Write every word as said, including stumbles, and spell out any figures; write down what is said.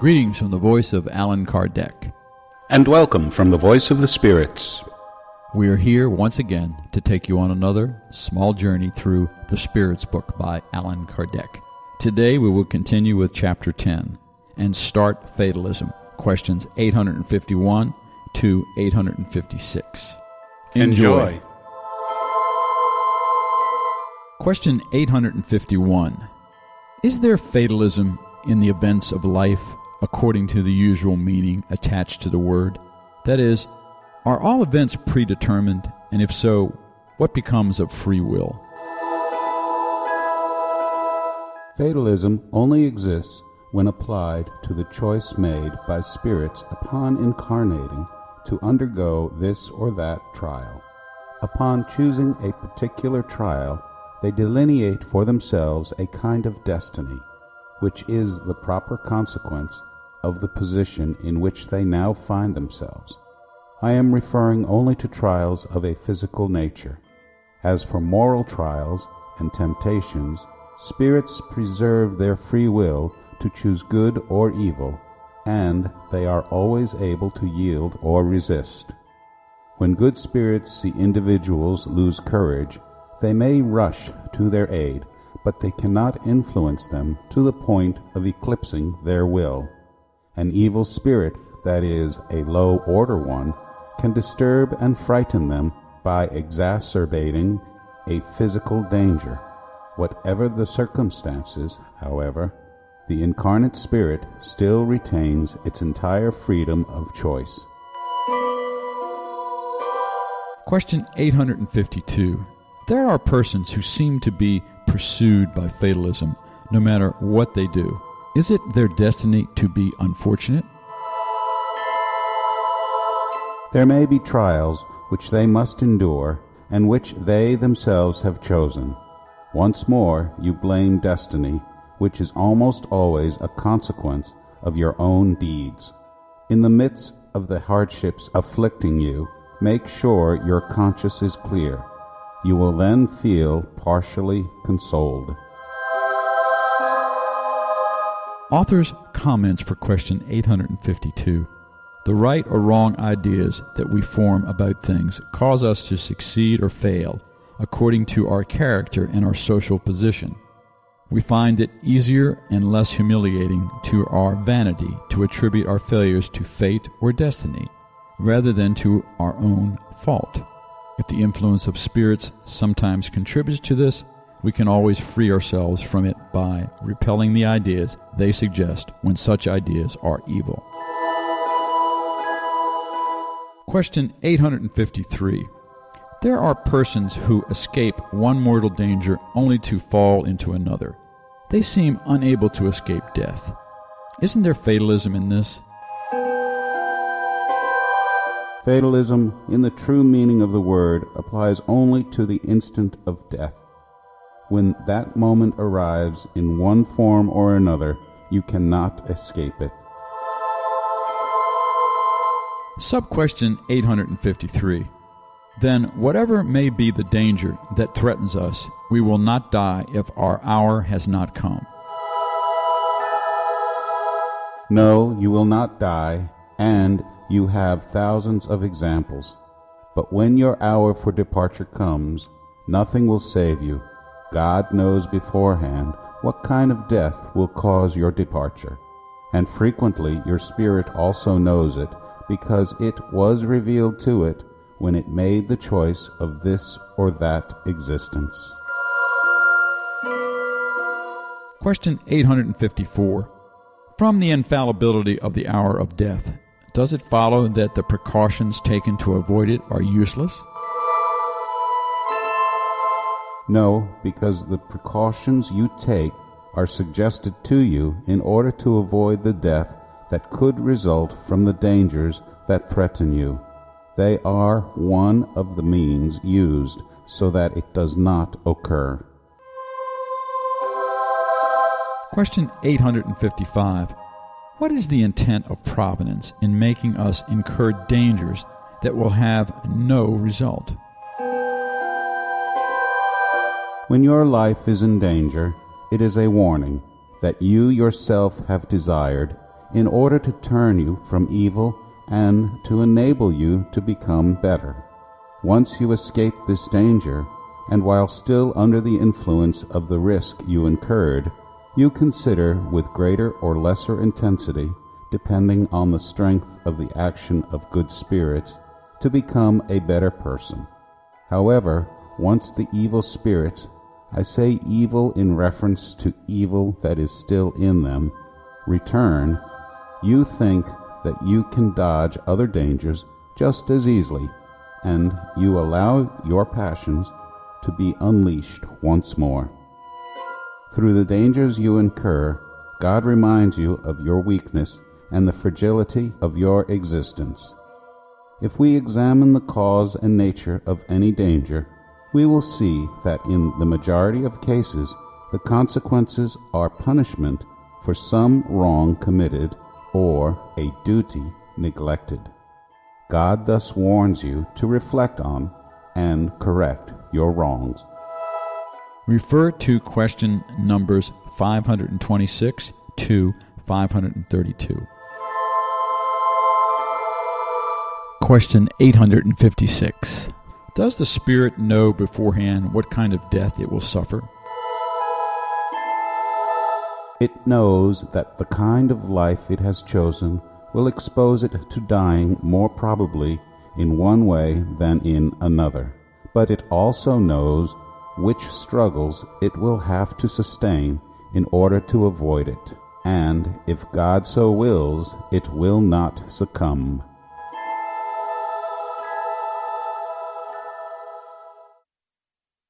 Greetings from the voice of Allan Kardec. And welcome from the voice of the spirits. We are here once again to take you on another small journey through the Spirits book by Allan Kardec. Today we will continue with Chapter ten and start Fatalism, questions eight hundred fifty-one to eight hundred fifty-six. Enjoy. Enjoy. Question eight hundred fifty-one. Is there fatalism in the events of life according to the usual meaning attached to the word? That is, are all events predetermined, and if so, what becomes of free will? Fatalism only exists when applied to the choice made by spirits upon incarnating to undergo this or that trial. Upon choosing a particular trial, they delineate for themselves a kind of destiny, which is the proper consequence of the position in which they now find themselves. I am referring only to trials of a physical nature. As for moral trials and temptations, spirits preserve their free will to choose good or evil, and they are always able to yield or resist. When good spirits see individuals lose courage, they may rush to their aid, but they cannot influence them to the point of eclipsing their will. An evil spirit, that is, a low-order one, can disturb and frighten them by exacerbating a physical danger. Whatever the circumstances, however, the incarnate spirit still retains its entire freedom of choice. Question eight hundred fifty-two. There are persons who seem to be pursued by fatalism no matter what they do. Is it their destiny to be unfortunate? There may be trials which they must endure and which they themselves have chosen. Once more you blame destiny, which is almost always a consequence of your own deeds. In the midst of the hardships afflicting you, make sure your conscience is clear. You will then feel partially consoled. Author's comments for question eight hundred fifty-two. The right or wrong ideas that we form about things cause us to succeed or fail according to our character and our social position. We find it easier and less humiliating to our vanity to attribute our failures to fate or destiny, rather than to our own fault. If the influence of spirits sometimes contributes to this, we can always free ourselves from it by repelling the ideas they suggest when such ideas are evil. Question eight hundred fifty-three. There are persons who escape one mortal danger only to fall into another. They seem unable to escape death. Isn't there fatalism in this? Fatalism, in the true meaning of the word, applies only to the instant of death. When that moment arrives in one form or another, you cannot escape it. Sub-question eight hundred fifty-three. Then, whatever may be the danger that threatens us, we will not die if our hour has not come. No, you will not die, and you have thousands of examples. But when your hour for departure comes, nothing will save you. God knows beforehand what kind of death will cause your departure, and frequently your spirit also knows it, because it was revealed to it when it made the choice of this or that existence. Question eight hundred fifty-four. From the infallibility of the hour of death, does it follow that the precautions taken to avoid it are useless? No, because the precautions you take are suggested to you in order to avoid the death that could result from the dangers that threaten you. They are one of the means used so that it does not occur. Question eight hundred fifty-five. What is the intent of Providence in making us incur dangers that will have no result? When your life is in danger, it is a warning that you yourself have desired in order to turn you from evil and to enable you to become better. Once you escape this danger, and while still under the influence of the risk you incurred, you consider with greater or lesser intensity, depending on the strength of the action of good spirits, to become a better person. However, once the evil spirits, I say evil in reference to evil that is still in them, return, you think that you can dodge other dangers just as easily, and you allow your passions to be unleashed once more. Through the dangers you incur, God reminds you of your weakness and the fragility of your existence. If we examine the cause and nature of any danger, we will see that in the majority of cases, the consequences are punishment for some wrong committed or a duty neglected. God thus warns you to reflect on and correct your wrongs. Refer to question numbers five hundred twenty-six to five hundred thirty-two. Question eight hundred fifty-six. Does the spirit know beforehand what kind of death it will suffer? It knows that the kind of life it has chosen will expose it to dying more probably in one way than in another. But it also knows which struggles it will have to sustain in order to avoid it, and if God so wills, it will not succumb.